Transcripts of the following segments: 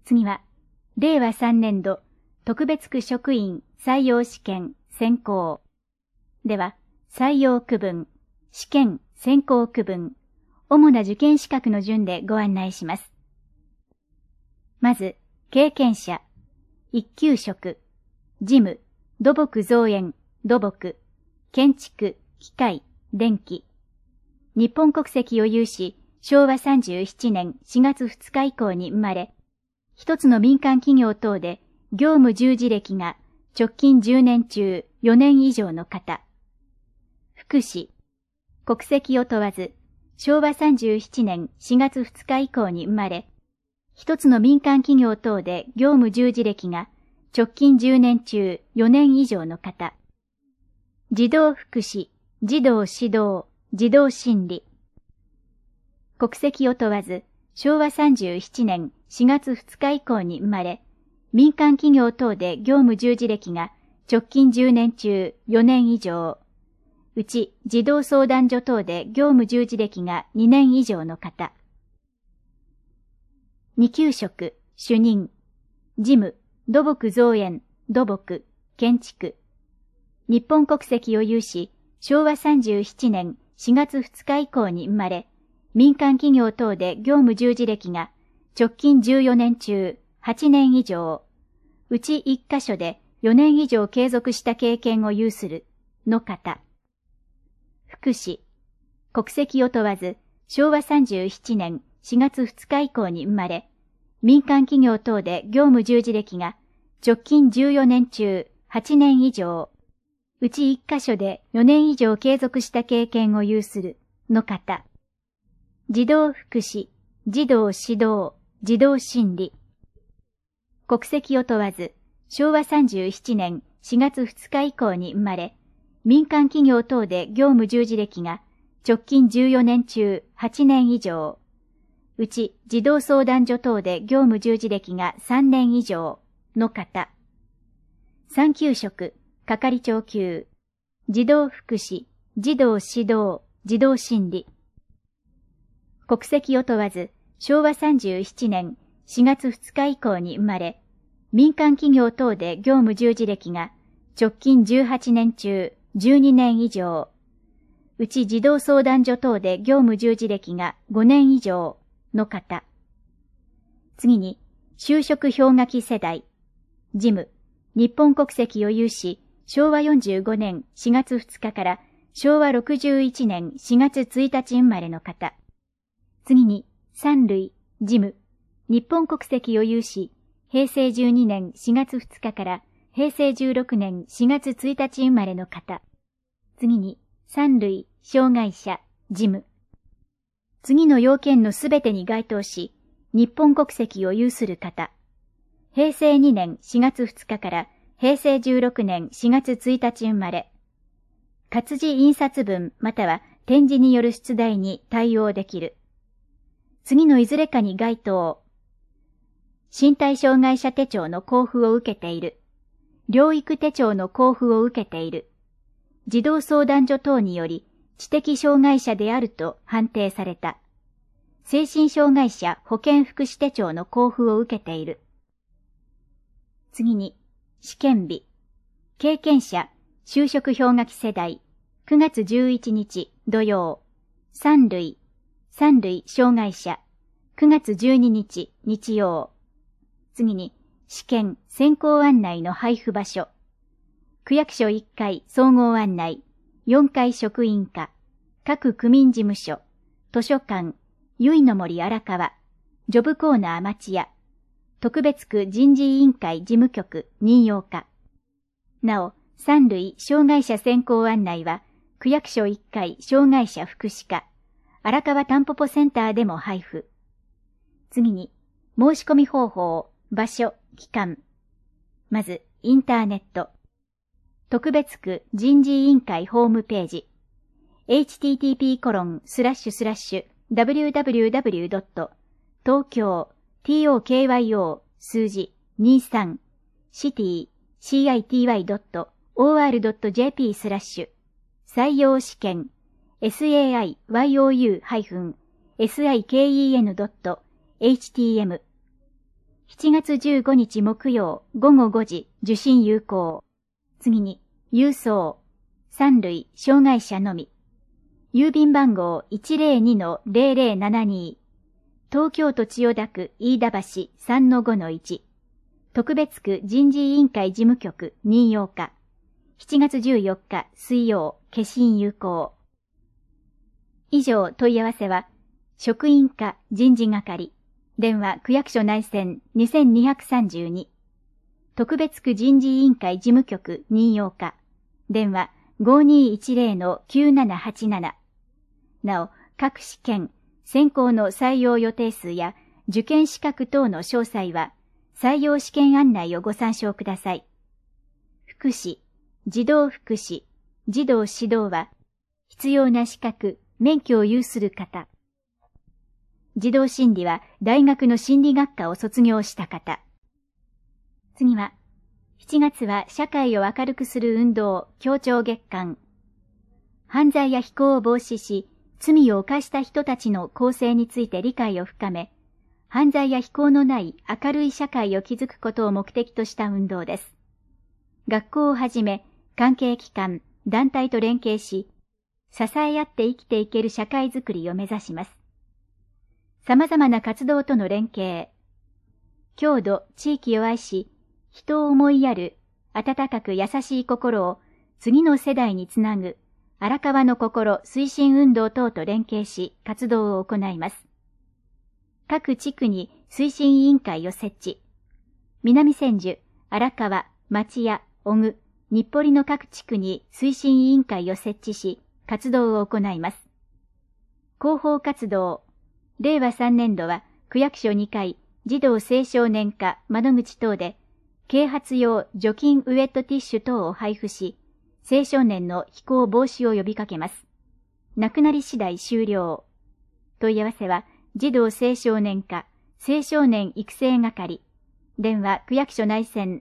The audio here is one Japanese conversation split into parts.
次は、令和3年度特別区職員採用試験選考。では、採用区分、試験選考区分、主な受験資格の順でご案内します。まず、経験者、一級職、事務、土木造園、土木、建築、機械、電気。日本国籍を有し、昭和37年4月2日以降に生まれ、一つの民間企業等で業務従事歴が直近10年中4年以上の方。福祉、国籍を問わず、昭和37年4月2日以降に生まれ、一つの民間企業等で業務従事歴が直近10年中4年以上の方。児童福祉、児童指導、児童心理。国籍を問わず、昭和37年4月2日以降に生まれ、民間企業等で業務従事歴が直近10年中4年以上。うち児童相談所等で業務従事歴が2年以上の方。二級職、主任、事務、土木造園、土木、建築。日本国籍を有し、昭和37年4月2日以降に生まれ、民間企業等で業務従事歴が直近14年中8年以上、うち1カ所で4年以上継続した経験を有するの方。福祉、国籍を問わず、昭和37年4月2日以降に生まれ、民間企業等で業務従事歴が直近14年中8年以上、うち1カ所で4年以上継続した経験を有するの方。児童福祉、児童指導、児童心理。国籍を問わず、昭和37年4月2日以降に生まれ、民間企業等で業務従事歴が直近14年中8年以上、うち児童相談所等で業務従事歴が3年以上の方。三級職、係長級、児童福祉、児童指導、児童心理。国籍を問わず、昭和37年4月2日以降に生まれ、民間企業等で業務従事歴が直近18年中12年以上、うち児童相談所等で業務従事歴が5年以上の方。次に、就職氷河期世代、事務、日本国籍を有し、昭和45年4月2日から昭和61年4月1日生まれの方。次に、三類、事務、日本国籍を有し、平成12年4月2日から平成16年4月1日生まれの方。次に、三類、障害者、事務。次の要件のすべてに該当し、日本国籍を有する方。平成2年4月2日から平成16年4月1日生まれ。活字印刷分または展示による出題に対応できる。次のいずれかに該当。身体障害者手帳の交付を受けている。療育手帳の交付を受けている。児童相談所等により知的障害者であると判定された。精神障害者保健福祉手帳の交付を受けている。次に、試験日。経験者、就職氷河期世代、9月11日土曜。三類障害者、9月12日日曜。次に、試験選考案内の配布場所。区役所1階総合案内、4階職員課、各区民事務所、図書館、ゆいの森荒川、ジョブコーナー町屋、特別区人事委員会事務局任用課。なお、三類障害者選考案内は、区役所1階障害者福祉課、荒川たんぽぽセンターでも配布。次に、申し込み方法、場所、期間。まず、インターネット。特別区人事委員会ホームページ。http://www.tokyo 数字23 city.or.jp/ 採用試験 saiYOU-siken.htm 7月15日木曜午後5時受信有効。次に、郵送。3類障害者のみ。郵便番号 102-0072。東京都千代田区飯田橋 3-5-1。特別区人事委員会事務局任用課。7月14日水曜消印有効。以上問い合わせは、職員課人事係。電話区役所内線2232。特別区人事委員会事務局任用課。電話5210-9787。なお、各試験、選考の採用予定数や受験資格等の詳細は、採用試験案内をご参照ください。福祉、児童福祉、児童指導は、必要な資格、免許を有する方。児童心理は大学の心理学科を卒業した方。次は、7月は社会を明るくする運動協調月間。犯罪や非行を防止し、罪を犯した人たちの更生について理解を深め、犯罪や非行のない明るい社会を築くことを目的とした運動です。学校をはじめ、関係機関、団体と連携し、支え合って生きていける社会づくりを目指します。様々な活動との連携。郷土、地域を愛し、人を思いやる、温かく優しい心を次の世代につなぐ、荒川の心推進運動等と連携し、活動を行います。各地区に推進委員会を設置。南千住、荒川、町屋、小具、日暮里の各地区に推進委員会を設置し、活動を行います。広報活動。令和3年度は区役所2階、児童青少年課窓口等で、啓発用除菌ウェットティッシュ等を配布し、青少年の非行防止を呼びかけます。なくなり次第終了。問い合わせは、児童青少年課、青少年育成係。電話区役所内線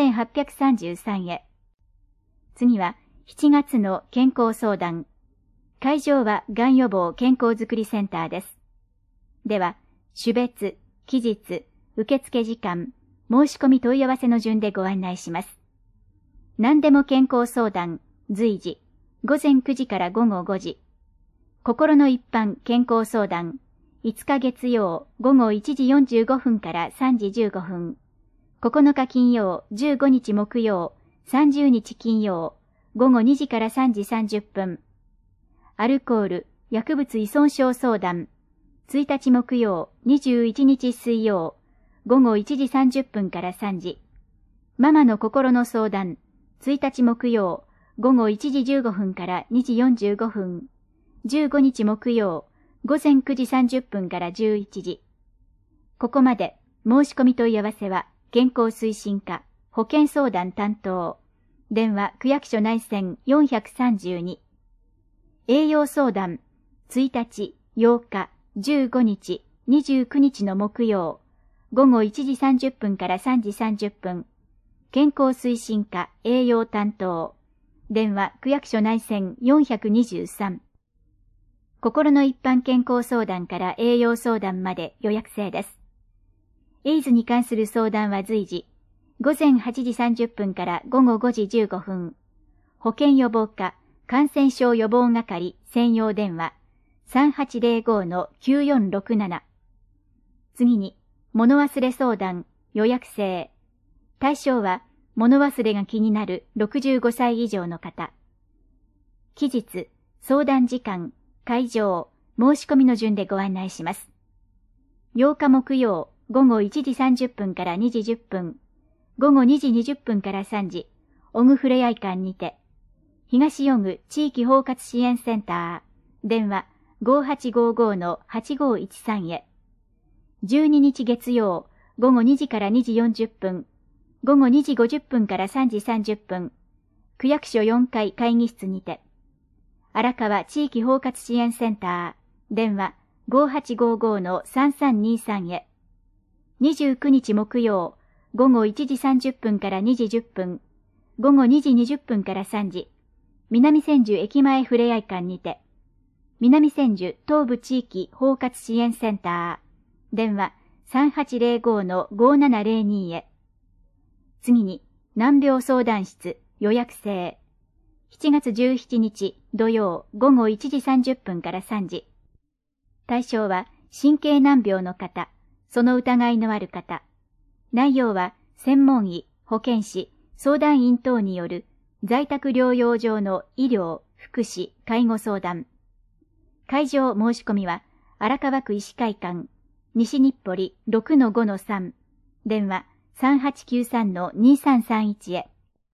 3833へ。次は、7月の健康相談。会場はがん予防健康づくりセンターです。では、種別、期日、受付時間、申し込み問い合わせの順でご案内します。何でも健康相談、随時、午前9時から午後5時。心の一般健康相談、5日月曜午後1時45分から3時15分。9日金曜、15日木曜、30日金曜、午後2時から3時30分。アルコール、薬物依存症相談、1日木曜、21日水曜、午後1時30分から3時。ママの心の相談、1日木曜、午後1時15分から2時45分。15日木曜、午前9時30分から11時。ここまで、申し込み問い合わせは、健康推進課、保健相談担当。電話区役所内線432。栄養相談、1日、8日、15日、29日の木曜、午後1時30分から3時30分。健康推進課栄養担当。電話区役所内線423。心の一般健康相談から栄養相談まで予約制です。エイズに関する相談は随時、午前8時30分から午後5時15分。保健予防課感染症予防係専用電話 3805-9467。次に、物忘れ相談予約制。対象は、物忘れが気になる65歳以上の方。期日、相談時間、会場、申し込みの順でご案内します。8日木曜、午後1時30分から2時10分、午後2時20分から3時、小具ふれあい館にて、東小具地域包括支援センター、電話 5855-8513 へ。12日月曜、午後2時から2時40分、午後2時50分から3時30分、区役所4階会議室にて、荒川地域包括支援センター、電話 5855-3323 へ。29日木曜、午後1時30分から2時10分、午後2時20分から3時、南千住駅前ふれあい館にて、南千住東部地域包括支援センター、電話 3805-5702へ。次に、難病相談室予約制。7月17日土曜午後1時30分から3時。対象は神経難病の方、その疑いのある方。内容は専門医、保健師、相談員等による在宅療養上の医療、福祉、介護相談。会場申し込みは荒川区医師会館、西日暮里 6-5-3、電話3893-2331へ。